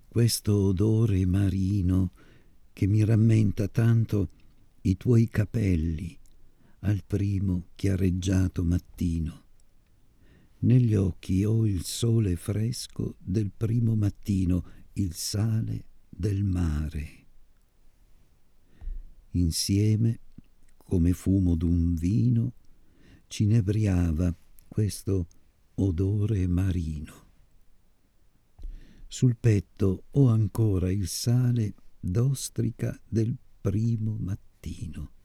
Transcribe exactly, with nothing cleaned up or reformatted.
questo odore marino che mi rammenta tanto i tuoi capelli al primo chiareggiato mattino. Negli occhi ho il sole fresco del primo mattino, il sale del mare. Insieme, come fumo d'un vino, ci inebriava questo odore marino. Sul petto ho ancora il sale d'ostrica del primo mattino.